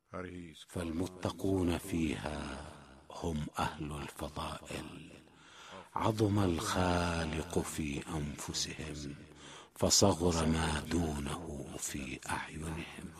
فالمتقون فيها هم أهل الفضائل. عظم الخالق في أنفسهم، فصغر ما دونه في أعينهم.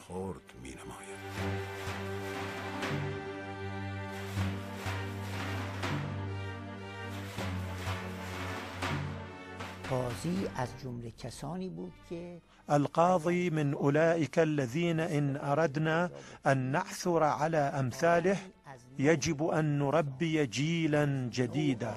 قاضی از جمله کسانی بود که القاضي من أولئك الذين إن أردنا أن نعثر على أمثاله يجب أن نربي جيلا جديدا.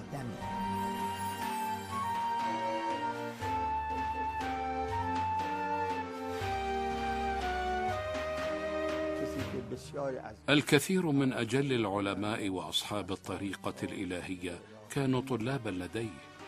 الكثير من أجل العلماء وأصحاب الطريقة الإلهية كانوا طلابا لديه.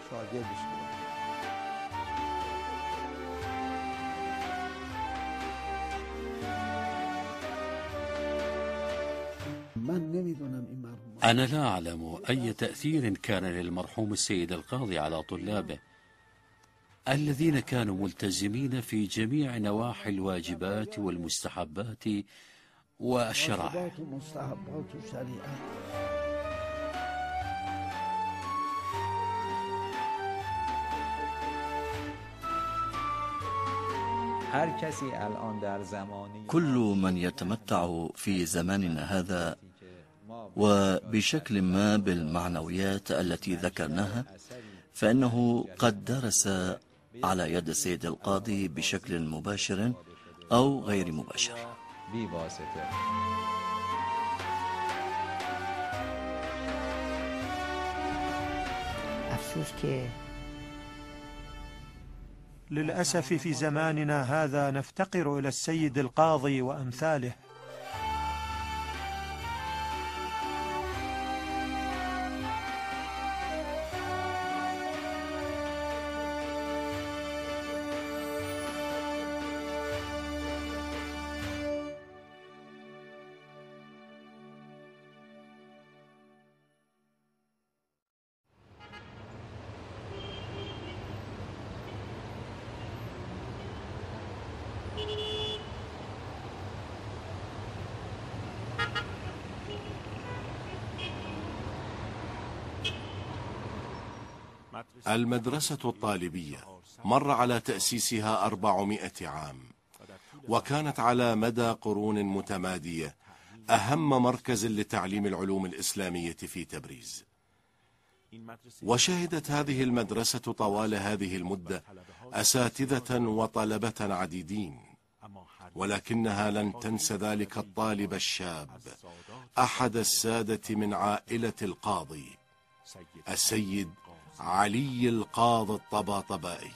أنا لا أعلم أي تأثير كان للمرحوم السيد القاضي على طلابه الذين كانوا ملتزمين في جميع نواحي الواجبات والمستحبات والشرائع. كل من يتمتع في زماننا هذا وبشكل ما بالمعنويات التي ذكرناها فإنه قد درس على يد السيد القاضي بشكل مباشر أو غير مباشر. افسوس که للأسف في زماننا هذا نفتقر إلى السيد القاضي وأمثاله. المدرسة الطالبية مر على تأسيسها 400 عام، وكانت على مدى قرون متمادية أهم مركز لتعليم العلوم الإسلامية في تبريز. وشهدت هذه المدرسة طوال هذه المدة أساتذة وطلبة عديدين، ولكنها لن تنسى ذلك الطالب الشاب أحد السادة من عائلة القاضي، السيد علي القاضي الطباطبائي.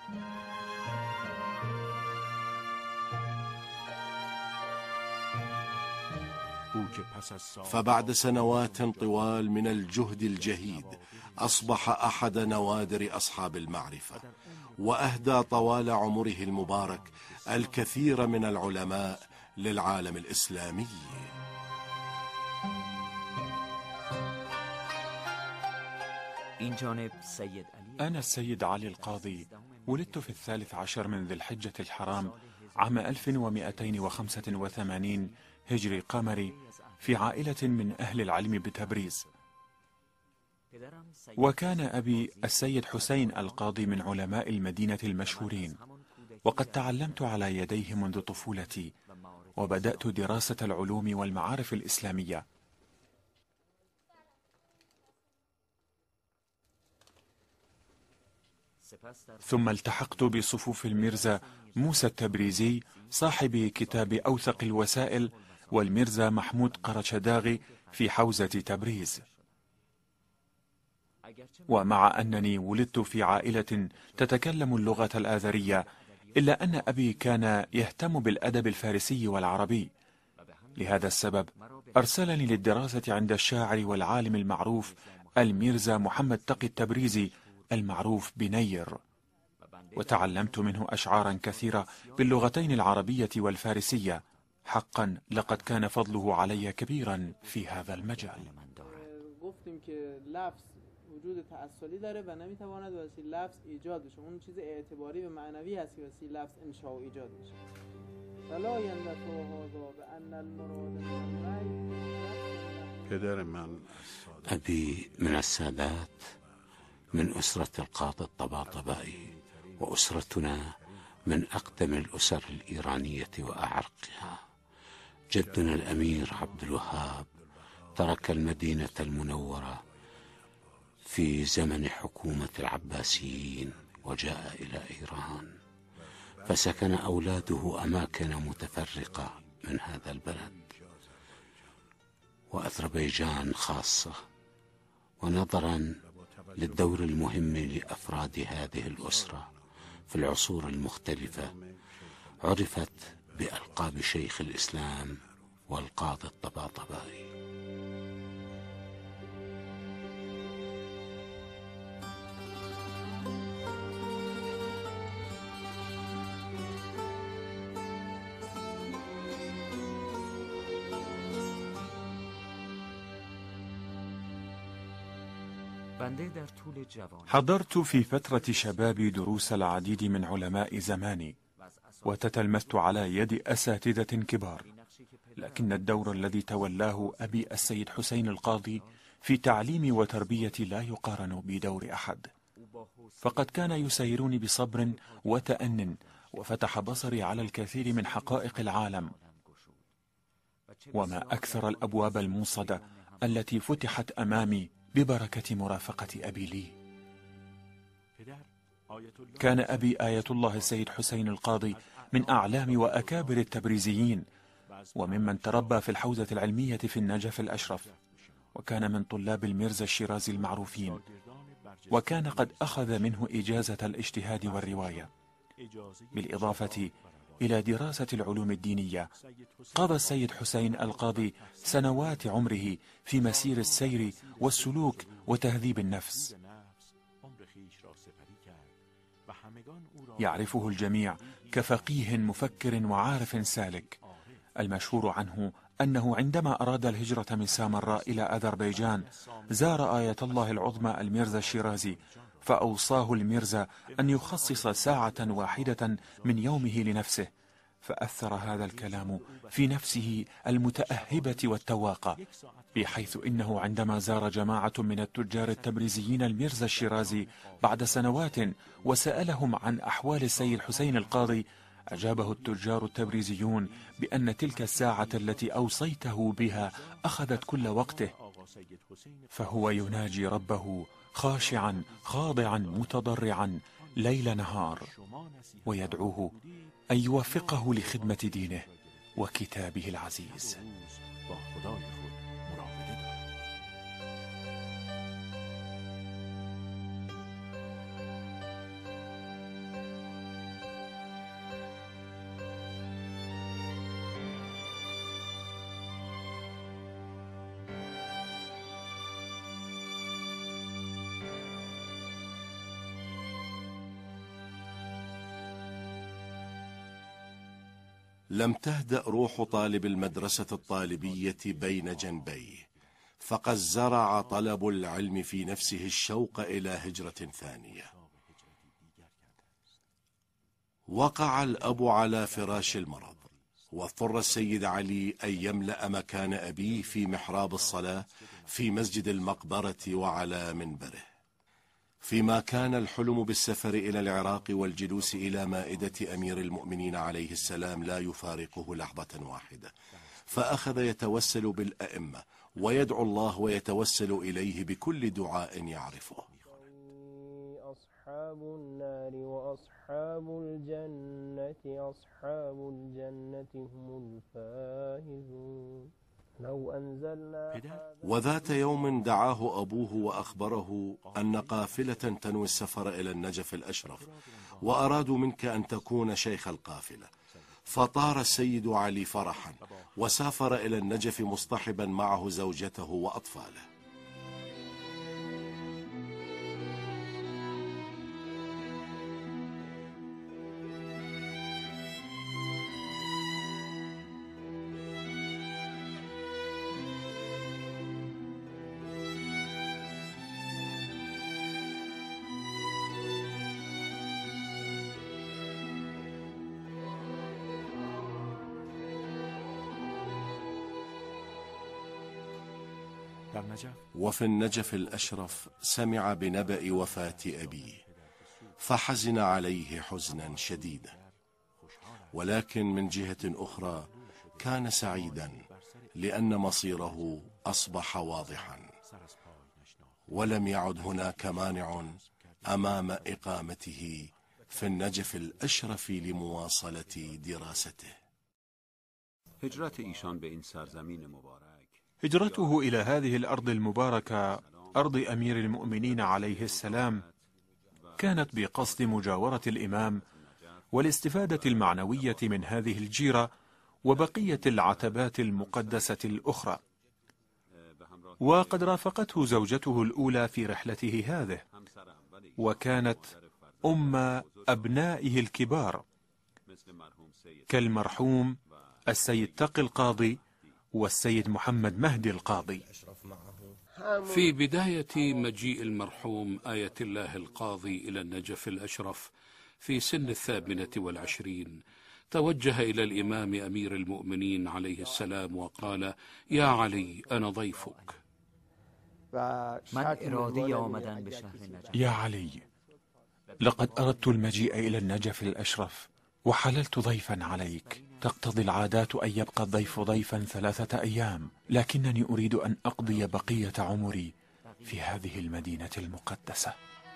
فبعد سنوات طوال من الجهد الجهيد أصبح أحد نوادر أصحاب المعرفة، وأهدى طوال عمره المبارك الكثير من العلماء للعالم الإسلامي. أنا السيد علي القاضي، ولدت في 13 من ذي الحجة الحرام عام 1285 هجري قمري في عائلة من أهل العلم بتبريز. وكان أبي السيد حسين القاضي من علماء المدينة المشهورين، وقد تعلمت على يديه منذ طفولتي، وبدأت دراسة العلوم والمعارف الإسلامية. ثم التحقت بصفوف الميرزا موسى التبريزي صاحب كتاب أوثق الوسائل، والميرزا محمود قرشداغي في حوزة تبريز. ومع أنني ولدت في عائلة تتكلم اللغة الآذرية، إلا أن أبي كان يهتم بالأدب الفارسي والعربي. لهذا السبب أرسلني للدراسة عند الشاعر والعالم المعروف الميرزا محمد تقي التبريزي المعروف بنير، وتعلمت منه أشعارا كثيرة باللغتين العربية والفارسية. حقا لقد كان فضله علي كبيرا في هذا المجال. وجود تأصلی داره و نمیتواند واسه لفظ ایجاد بشه. اون چیز اعتباری و معنوی هست که واسه لفظ انشاء و ایجاد بشه. فلا ينبت هذا بأن المراد من الرأي. پدر من أبي من السادات، من أسرة القاضي الطباطبائي، وأسرتنا من أقدم الأسر الإيرانية وأعرقها. جدنا الأمير عبد الوهاب ترك المدينة المنورة في زمن حكومة العباسيين وجاء إلى إيران، فسكن أولاده أماكن متفرقة من هذا البلد وأذربيجان خاصة. ونظرا للدور المهم لأفراد هذه الأسرة في العصور المختلفة، عرفت بألقاب شيخ الإسلام والقاضي الطباطبائي. حضرت في فترة شبابي دروس العديد من علماء زماني، وتتلمذت على يد أساتذة كبار، لكن الدور الذي تولاه أبي السيد حسين القاضي في تعليمي وتربيتي لا يقارن بدور أحد، فقد كان يسيرني بصبر وتأن، وفتح بصري على الكثير من حقائق العالم. وما أكثر الأبواب الموصدة التي فتحت أمامي ببركة مرافقة أبي لي. كان أبي آية الله السيد حسين القاضي من أعلام وأكابر التبريزيين، وممن تربى في الحوزة العلمية في النجف الأشرف، وكان من طلاب الميرزا الشيرازي المعروفين، وكان قد أخذ منه إجازة الاجتهاد والرواية، بالإضافة إلى دراسة العلوم الدينية. قضى السيد حسين القاضي سنوات عمره في مسير السير والسلوك وتهذيب النفس. يعرفه الجميع كفقيه مفكر وعارف سالك. المشهور عنه أنه عندما أراد الهجرة من سامراء إلى أذربيجان زار آية الله العظمى الميرزا الشيرازي، فأوصاه الميرزا أن يخصص ساعة واحدة من يومه لنفسه، فأثر هذا الكلام في نفسه المتأهبة والتواقة، بحيث إنه عندما زار جماعة من التجار التبريزيين الميرزا الشيرازي بعد سنوات وسألهم عن أحوال السيد حسين القاضي، أجابه التجار التبريزيون بأن تلك الساعة التي أوصيته بها أخذت كل وقته، فهو يناجي ربه خاشعا خاضعا متضرعا ليل نهار، ويدعوه أن يوفقه لخدمة دينه وكتابه العزيز. لم تهدأ روح طالب المدرسة الطالبية بين جنبيه، فقد زرع طلب العلم في نفسه الشوق إلى هجرة ثانية. وقع الأب على فراش المرض، واضطر السيد علي أن يملأ مكان أبيه في محراب الصلاة في مسجد المقبرة وعلى منبره، فيما كان الحلم بالسفر إلى العراق والجلوس إلى مائدة أمير المؤمنين عليه السلام لا يفارقه لحظة واحدة، فأخذ يتوسل بالأئمة ويدعو الله ويتوسل إليه بكل دعاء يعرفه. أصحاب النار وأصحاب الجنة أصحاب الجنة هم الفائزون. لو أنزلنا. وذات يوم دعاه أبوه وأخبره أن قافلة تنوي السفر إلى النجف الأشرف، وأرادوا منك أن تكون شيخ القافلة. فطار السيد علي فرحا وسافر إلى النجف مصطحبا معه زوجته وأطفاله. وفي النجف الأشرف سمع بنبأ وفاة أبيه فحزن عليه حزنا شديدا، ولكن من جهة أخرى كان سعيدا لأن مصيره أصبح واضحا، ولم يعد هناك مانع أمام إقامته في النجف الأشرف لمواصلة دراسته. هجرته إلى هذه الأرض المباركة، أرض أمير المؤمنين عليه السلام، كانت بقصد مجاورة الإمام والاستفادة المعنوية من هذه الجيرة وبقية العتبات المقدسة الأخرى. وقد رافقته زوجته الأولى في رحلته هذه، وكانت أم أبنائه الكبار كالمرحوم السيد تقي القاضي والسيد محمد مهدي القاضي. في بداية مجيء المرحوم آية الله القاضي إلى النجف الأشرف في سن 28، توجه إلى الإمام أمير المؤمنين عليه السلام وقال: يا علي، أنا ضيفك. يا علي، لقد أردت المجيء إلى النجف الأشرف وحللت ضيفا عليك. تقتضي العادات أن يبقى الضيف ضيفا 3 أيام، لكنني أريد أن أقضي بقية عمري في هذه المدينة المقدسة.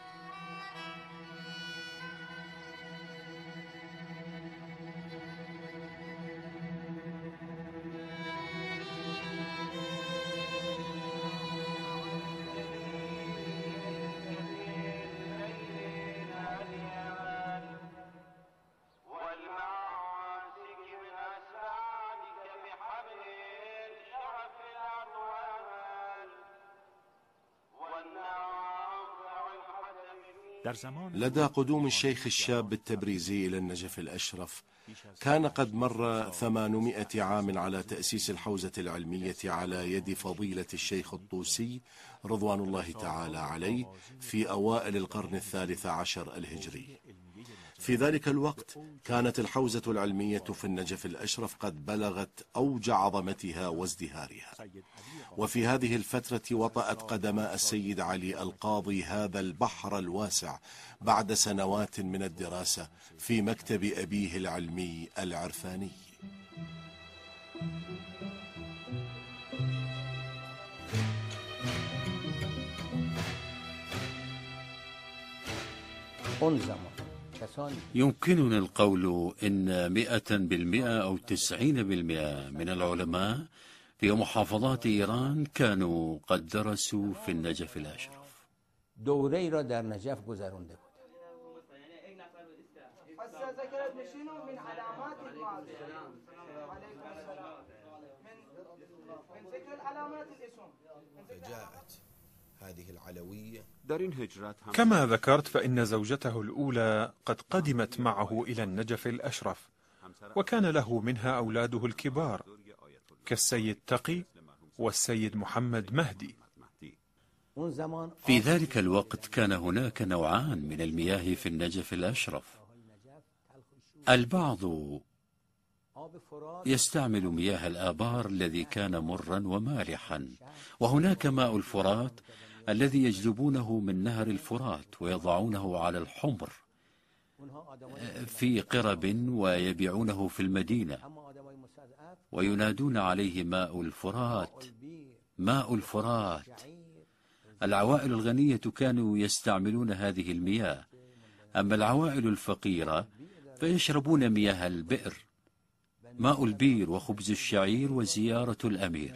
لدى قدوم الشيخ الشاب التبريزي إلى النجف الأشرف، كان قد مر 800 عام على تأسيس الحوزة العلمية على يد فضيلة الشيخ الطوسي رضوان الله تعالى عليه في أوائل القرن 13 الهجري. في ذلك الوقت كانت الحوزة العلمية في النجف الأشرف قد بلغت أوج عظمتها وازدهارها، وفي هذه الفترة وطأت قدما السيد علي القاضي هذا البحر الواسع بعد سنوات من الدراسة في مكتب أبيه العلمي العرفاني. يمكننا القول إن 100% أو 90% من العلماء في محافظات إيران كانوا قد درسوا في النجف الأشرف. دوره‌ای را در نجف گذرانده بود. كما ذكرت، فإن زوجته الأولى قد قدمت معه إلى النجف الأشرف، وكان له منها أولاده الكبار كالسيد تقي والسيد محمد مهدي. في ذلك الوقت كان هناك نوعان من المياه في النجف الأشرف. البعض يستعمل مياه الآبار الذي كان مرا ومالحا، وهناك ماء الفرات الذي يجلبونه من نهر الفرات ويضعونه على الحمر في قرب ويبيعونه في المدينة وينادون عليه ماء الفرات، ماء الفرات. العوائل الغنية كانوا يستعملون هذه المياه، أما العوائل الفقيرة فيشربون مياه البئر، ماء البير وخبز الشعير وزيارة الأمير.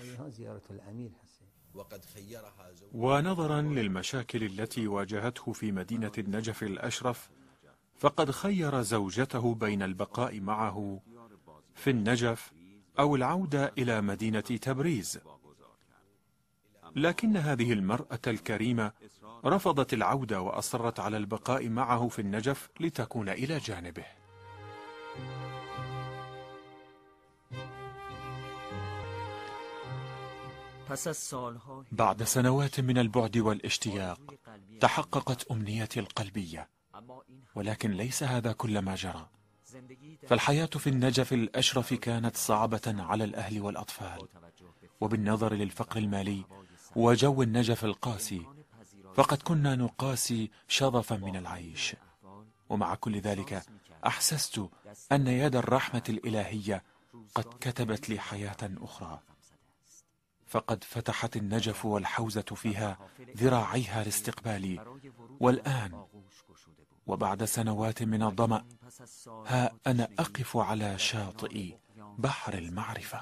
ونظرا للمشاكل التي واجهته في مدينة النجف الأشرف، فقد خير زوجته بين البقاء معه في النجف أو العودة إلى مدينة تبريز، لكن هذه المرأة الكريمة رفضت العودة وأصرت على البقاء معه في النجف لتكون إلى جانبه. بعد سنوات من البعد والاشتياق تحققت أمنيتي القلبية، ولكن ليس هذا كل ما جرى، فالحياة في النجف الأشرف كانت صعبة على الأهل والأطفال، وبالنظر للفقر المالي وجو النجف القاسي، فقد كنا نقاسي شظفا من العيش. ومع كل ذلك أحسست أن يد الرحمة الإلهية قد كتبت لي حياة أخرى، فقد فتحت النجف والحوزة فيها ذراعيها لاستقبالي. والآن وبعد سنوات من الظمأ ها أنا أقف على شاطئ بحر المعرفة.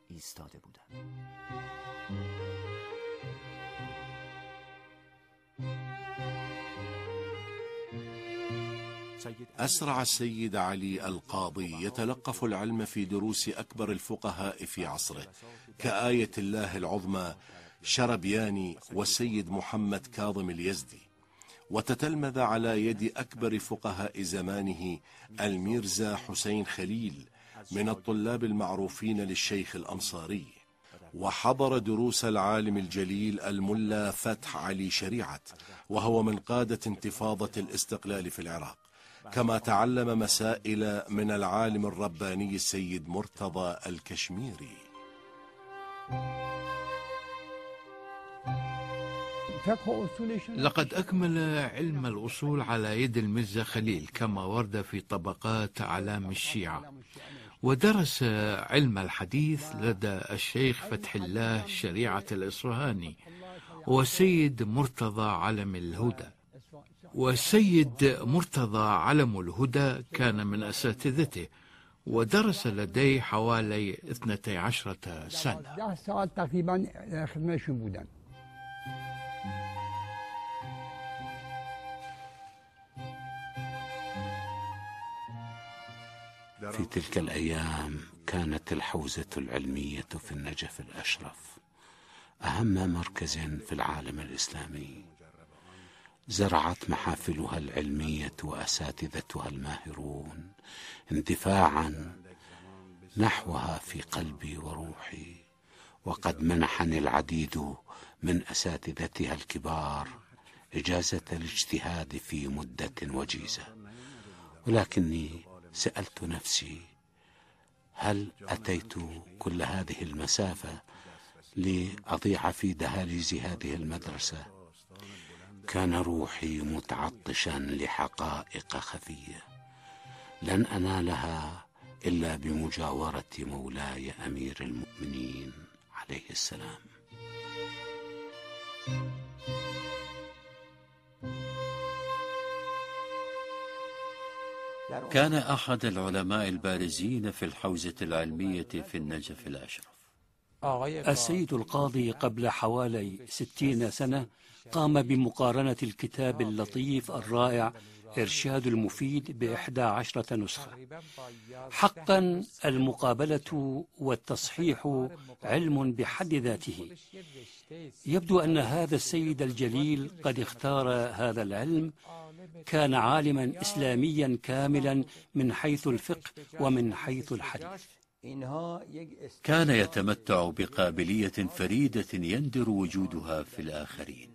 أسرع السيد علي القاضي يتلقف العلم في دروس أكبر الفقهاء في عصره كآية الله العظمى شربياني والسيد محمد كاظم اليزدي، وتتلمذ على يد أكبر فقهاء زمانه الميرزا حسين خليل من الطلاب المعروفين للشيخ الأنصاري، وحضر دروس العالم الجليل الملا فتح علي شريعت وهو من قادة انتفاضة الاستقلال في العراق، كما تعلم مسائل من العالم الرباني السيد مرتضى الكشميري. لقد أكمل علم الأصول على يد الميرزا خليل كما ورد في طبقات أعلام الشيعة، ودرس علم الحديث لدى الشيخ فتح الله شريعة الإصفهاني والسيد مرتضى علم الهدى. والسيد مرتضى علم الهدى كان من أساتذته، ودرس لديه حوالي 12 سنة. في تلك الأيام كانت الحوزة العلمية في النجف الأشرف أهم مركز في العالم الإسلامي. زرعت محافلها العلمية وأساتذتها الماهرون اندفاعا نحوها في قلبي وروحي، وقد منحني العديد من أساتذتها الكبار إجازة الاجتهاد في مدة وجيزة. ولكني سألت نفسي، هل أتيت كل هذه المسافة لأضيع في دهاليز هذه المدرسة؟ كان روحي متعطشا لحقائق خفية لن أنالها إلا بمجاورة مولاي أمير المؤمنين عليه السلام. كان أحد العلماء البارزين في الحوزة العلمية في النجف الأشرف. السيد القاضي قبل حوالي 60 سنة قام بمقارنة الكتاب اللطيف الرائع إرشاد المفيد ب11 نسخة. حقا المقابلة والتصحيح علم بحد ذاته. يبدو أن هذا السيد الجليل قد اختار هذا العلم. كان عالما إسلاميا كاملا من حيث الفقه ومن حيث الحديث. كان يتمتع بقابلية فريدة يندر وجودها في الآخرين.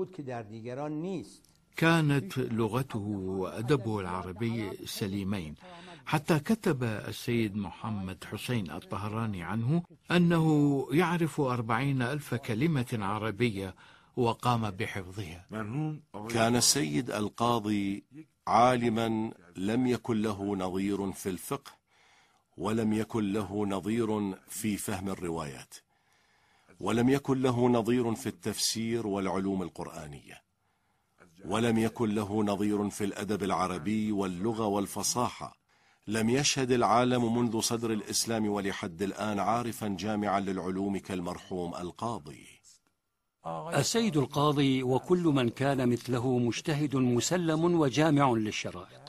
كانت لغته وأدبه العربي سليمين، حتى كتب السيد محمد حسين الطهراني عنه أنه يعرف 40,000 كلمة عربية وقام بحفظها. كان السيد القاضي عالما لم يكن له نظير في الفقه، ولم يكن له نظير في فهم الروايات، ولم يكن له نظير في التفسير والعلوم القرآنية، ولم يكن له نظير في الأدب العربي واللغة والفصاحة. لم يشهد العالم منذ صدر الإسلام ولحد الآن عارفا جامعا للعلوم كالمرحوم القاضي. السيد القاضي وكل من كان مثله مجتهد مسلم وجامع للشرائط.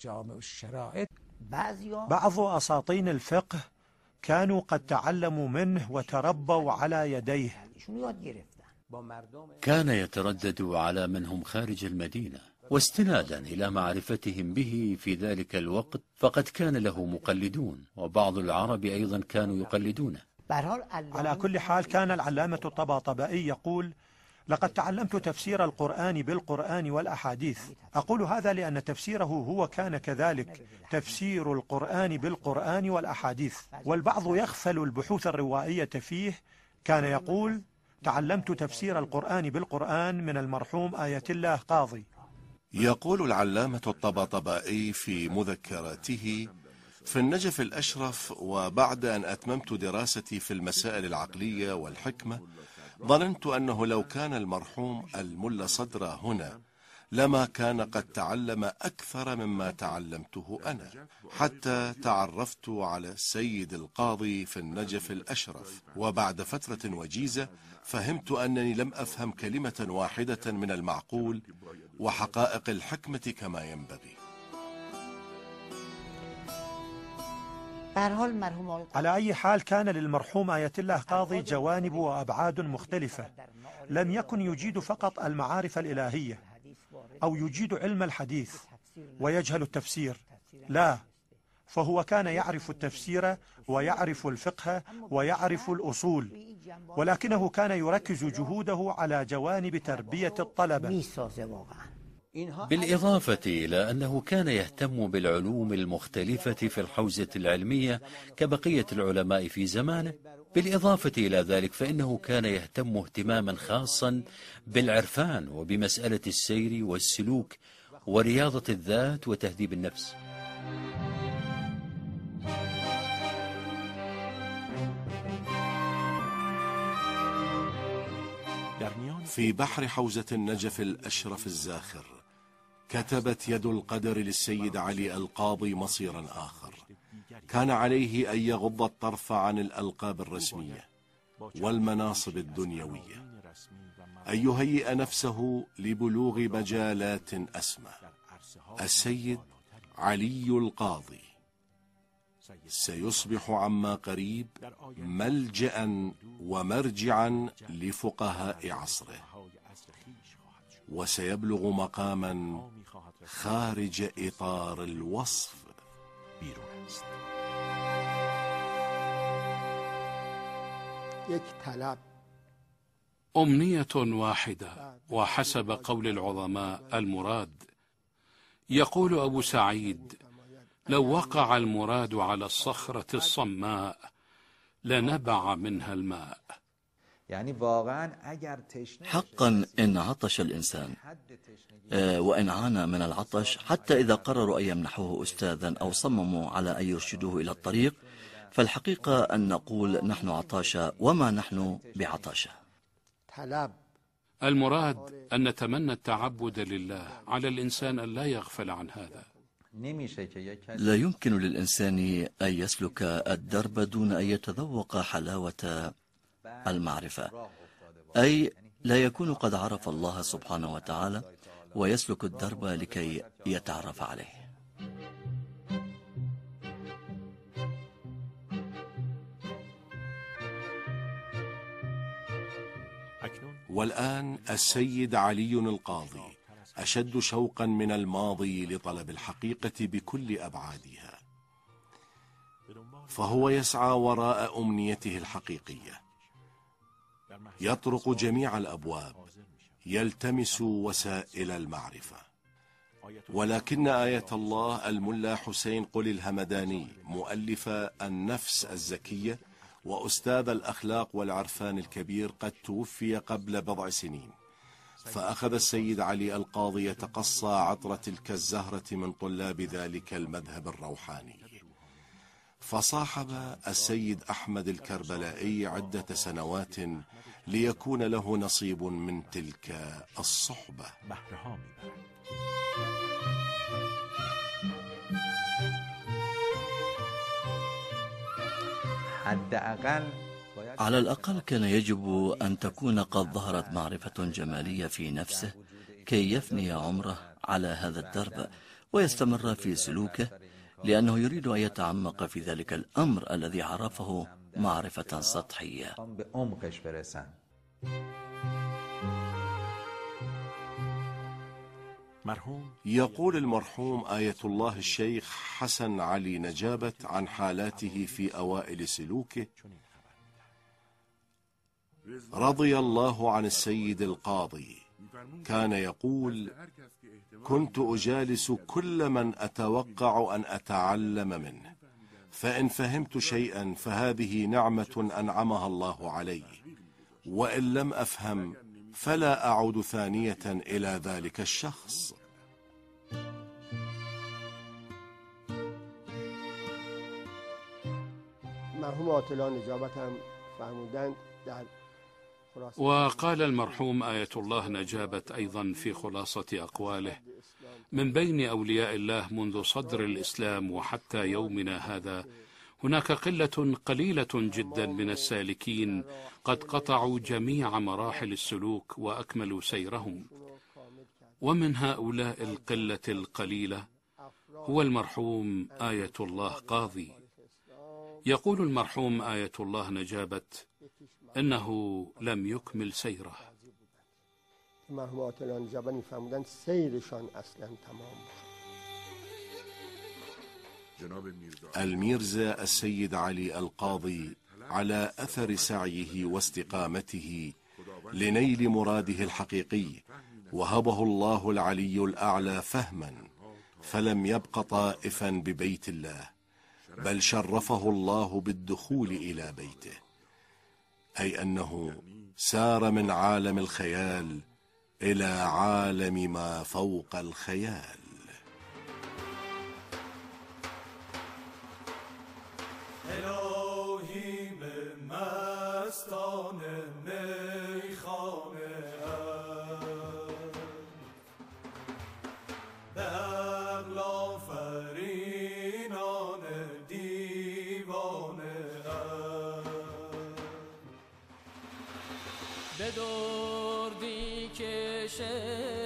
بعض أساطين الفقه كانوا قد تعلموا منه وتربوا على يديه. كان يتردد على من هم خارج المدينة، واستنادا إلى معرفتهم به في ذلك الوقت فقد كان له مقلدون، وبعض العرب أيضا كانوا يقلدونه. على كل حال كان العلامة الطباطبائي يقول: لقد تعلمت تفسير القرآن بالقرآن والأحاديث. أقول هذا لأن تفسيره هو كان كذلك تفسير القرآن بالقرآن والأحاديث، والبعض يغفل البحوث الروائية فيه. كان يقول: تعلمت تفسير القرآن بالقرآن من المرحوم آية الله قاضي. يقول العلامة الطباطبائي في مذكراته: في النجف الأشرف، وبعد أن أتممت دراستي في المسائل العقلية والحكمة، ظننت أنه لو كان المرحوم الملا صدرة هنا لما كان قد تعلم أكثر مما تعلمته أنا، حتى تعرفت على السيد القاضي في النجف الأشرف، وبعد فترة وجيزة فهمت أنني لم أفهم كلمة واحدة من المعقول وحقائق الحكمة كما ينبغي. على أي حال كان للمرحوم آية الله قاضي جوانب وأبعاد مختلفة. لم يكن يجيد فقط المعارف الإلهية أو يجيد علم الحديث ويجهل التفسير، لا، فهو كان يعرف التفسير ويعرف الفقه ويعرف الأصول، ولكنه كان يركز جهوده على جوانب تربية الطلبة. بالإضافة إلى أنه كان يهتم بالعلوم المختلفة في الحوزة العلمية كبقية العلماء في زمانه. بالإضافة إلى ذلك فإنه كان يهتم اهتماما خاصا بالعرفان وبمسألة السير والسلوك ورياضة الذات وتهذيب النفس. في بحر حوزة النجف الأشرف الزاخر كتبت يد القدر للسيد علي القاضي مصيرا آخر، كان عليه أن يغض الطرف عن الألقاب الرسمية والمناصب الدنيوية، أن يهيئ نفسه لبلوغ مجالات أسمى. السيد علي القاضي سيصبح عما قريب ملجأ ومرجعا لفقهاء عصره، وسيبلغ مقاما خارج إطار الوصف. أمنية واحدة، وحسب قول العظماء المراد. يقول أبو سعيد: لو وقع المراد على الصخرة الصماء لنبع منها الماء. حقا إن عطش الإنسان وإن عانى من العطش، حتى إذا قرروا أن يمنحوه أستاذا أو صمموا على أن يرشدوه إلى الطريق، فالحقيقة أن نقول نحن عطاشا وما نحن بعطاشا. المراد أن نتمنى التعبد لله، على الإنسان أن لا يغفل عن هذا. لا يمكن للإنسان أن يسلك الدرب دون أن يتذوق حلاوة المعرفة، أي لا يكون قد عرف الله سبحانه وتعالى ويسلك الدرب لكي يتعرف عليه. والآن السيد علي القاضي أشد شوقا من الماضي لطلب الحقيقة بكل أبعادها، فهو يسعى وراء أمنيته الحقيقية، يطرق جميع الأبواب، يلتمس وسائل المعرفة. ولكن آية الله الملا حسين قل الهمداني، مؤلف النفس الزكية وأستاذ الأخلاق والعرفان الكبير، قد توفي قبل بضع سنين، فأخذ السيد علي القاضي يتقصى عطر تلك الزهرة من طلاب ذلك المذهب الروحاني، فصاحب السيد أحمد الكربلائي عدة سنوات ليكون له نصيب من تلك الصحبة. على الأقل كان يجب أن تكون قد ظهرت معرفة جمالية في نفسه كي يفني عمره على هذا الدرب ويستمر في سلوكه، لأنه يريد أن يتعمق في ذلك الأمر الذي عرفه معرفة سطحية. يقول المرحوم آية الله الشيخ حسن علي نجابة عن حالاته في أوائل سلوكه: رضي الله عن السيد القاضي، كان يقول: كنت أجالس كل من أتوقع أن أتعلم منه، فإن فهمت شيئا فهذه نعمة أنعمها الله علي، وإن لم أفهم فلا أعود ثانية إلى ذلك الشخص. مرحوم آیت الله نجابت هم فرمودند در وقال المرحوم آية الله نجابت أيضا في خلاصة أقواله: من بين أولياء الله منذ صدر الإسلام وحتى يومنا هذا هناك قلة قليلة جدا من السالكين قد قطعوا جميع مراحل السلوك وأكملوا سيرهم، ومن هؤلاء القلة القليلة هو المرحوم آية الله قاضي. يقول المرحوم آية الله نجابت إنه لم يكمل سيره. مرحوم آیت الله نجابت می‌فرمودند سیرشان اصلا تمام الميرزا السيد علي القاضي على أثر سعيه واستقامته لنيل مراده الحقيقي وهبه الله العلي الأعلى فهما، فلم يبق طائفا ببيت الله، بل شرفه الله بالدخول إلى بيته، أي أنه سار من عالم الخيال إلى عالم ما فوق الخيال. به دردی که